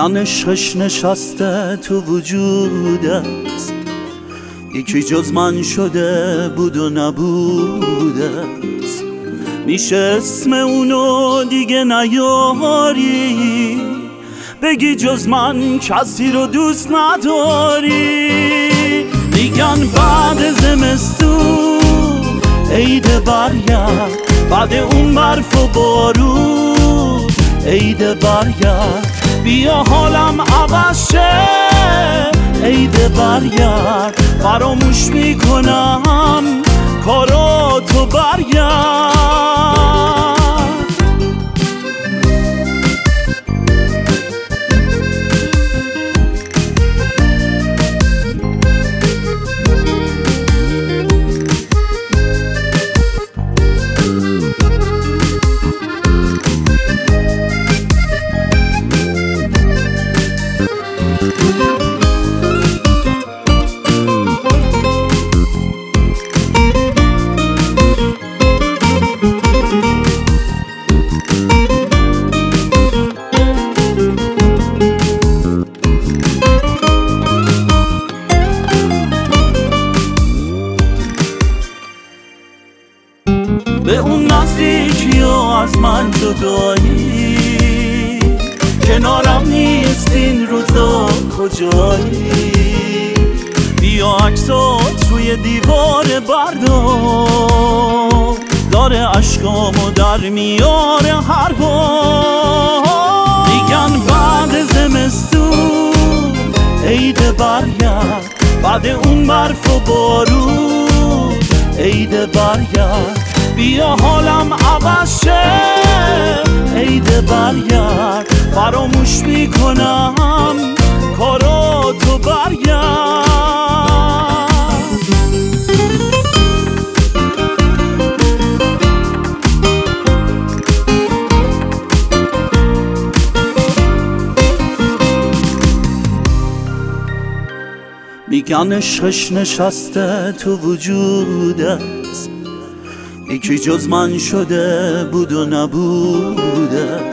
میگن عشقش نشسته تو وجودت، یکی جز من شده بود و نبودت. میشه اسم اونو دیگه نیاری، بگی جز من کسی رو دوست نداری. میگن بعد زمستون عید برگرد، بعد اون برف و بارون عید برگرد. بیا حالم عوض شه عید برگرد، فراموش میکنم کاراتو برگرد. به اون نزدیکی و از من جدایی، کنارم نیست این روزا کجایی. بیا عکسات روی دیوار بردار، داره عشقامو در میاره هر بار. میگن بعد زمستون عید برگرد، بعد اون برف و بارون عید برگرد. بیا حالم عوض شه عید برگرد، فراموش میکنم کاراتو برگرد. میگن عشقش نشسته تو وجودت، یکی جز من شده بود و نبودت.